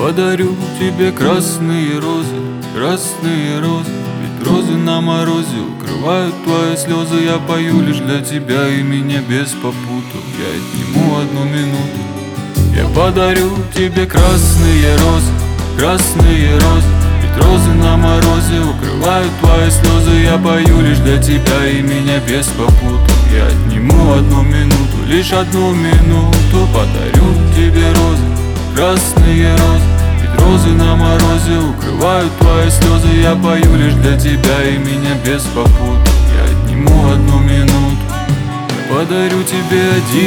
подарю тебе красные розы, красные розы. Ведь розы на морозе укрывают твои слезы. Я пою лишь для тебя и меня без попутал. Я отниму одну минуту. Я подарю тебе красные розы, красные розы. Ведь розы на морозе укрывают твои слезы. Я пою лишь для тебя и меня без попутал. Я отниму одну минуту, лишь одну минуту. Подарю тебе розы, красные розы. Ведь розы на морозе укрывают твои слезы. Я пою лишь для тебя и меня без попутал. Я отниму одну минуту. Я подарю тебе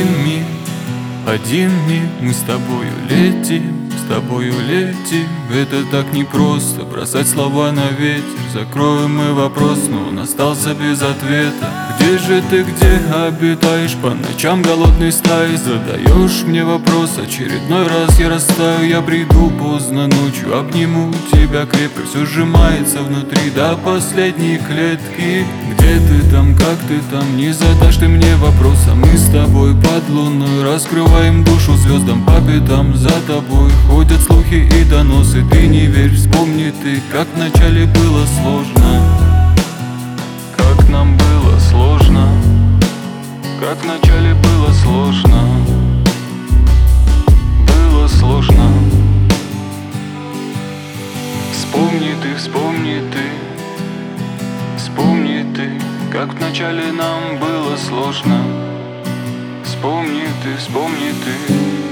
один миг. Мы с тобою летим, с тобою летим. Это так непросто, бросать слова на ветер. Закроем мы вопрос, но он остался без ответа. Где же ты, где обитаешь? По ночам голодной стаей задаешь мне вопрос. Очередной раз я растаю, я приду поздно ночью. Обниму тебя крепко, все сжимается внутри до последней клетки. Где ты там, как ты там? Не задашь ты мне вопроса. Мы с тобой под луной раскрываем душу звездам по пятам. За тобой ходят слухи и доносы. Ты не верь, вспомни ты, как вначале было сложно. Как нам было сложно. Как вначале было сложно. Было сложно. Вспомни ты, вспомни ты. Вспомни ты, как вначале нам было сложно. Вспомни ты, вспомни ты.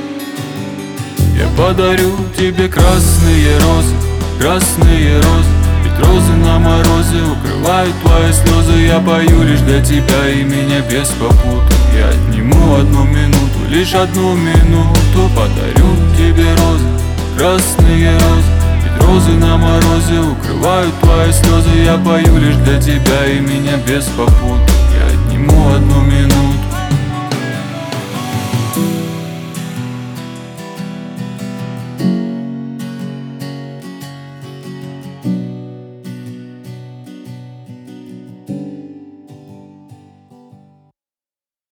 Я подарю тебе красные розы, красные розы. Ведь розы на морозе укрывают твои слезы. Я пою лишь для тебя и меня без попутал. Я отниму одну минуту, лишь одну минуту. Подарю тебе розы, красные розы. Ведь розы на морозе укрывают твои слезы. Я пою лишь для тебя и меня без попутал. Я отниму одну минуту.